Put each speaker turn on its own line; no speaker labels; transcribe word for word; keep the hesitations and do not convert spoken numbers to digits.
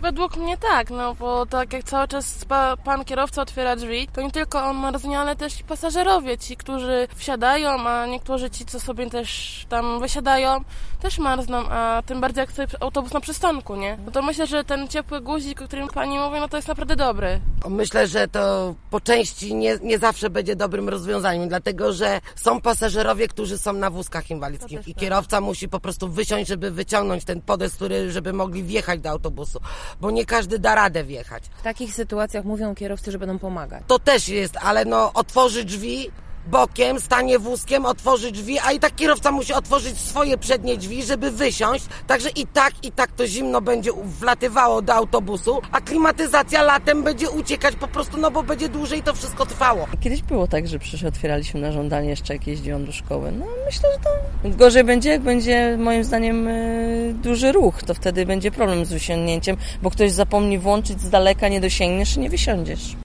Według mnie tak, no bo tak jak cały czas pa, pan kierowca otwiera drzwi, to nie tylko on marznie, ale też i pasażerowie, ci, którzy wsiadają, a niektórzy ci, co sobie też tam wysiadają, też marzną, a tym bardziej jak stoi autobus na przystanku, nie? No to myślę, że ten ciepły guzik, o którym pani mówi, no to jest naprawdę dobry.
Myślę, że to po części nie, nie zawsze będzie dobrym rozwiązaniem, dlatego że są pasażerowie, którzy są na wózkach inwalidzkich i kierowca musi po prostu wysiąść, żeby wyciągnąć ten podest, który, żeby mogli wjechać do autobusu, bo nie każdy da radę wjechać.
W takich sytuacjach mówią kierowcy, że będą pomagać.
To też jest, ale no otworzy drzwi bokiem, stanie wózkiem, otworzy drzwi, a i tak kierowca musi otworzyć swoje przednie drzwi, żeby wysiąść, także i tak, i tak to zimno będzie wlatywało do autobusu, a klimatyzacja latem będzie uciekać po prostu, no bo będzie dłużej to wszystko trwało.
Kiedyś było tak, że przecież otwieraliśmy na żądanie jeszcze jak jeździłam do szkoły. No myślę, że to gorzej będzie, jak będzie moim zdaniem duży ruch, to wtedy będzie problem z usiądnięciem, bo ktoś zapomni włączyć z daleka, nie dosięgniesz i nie wysiądziesz.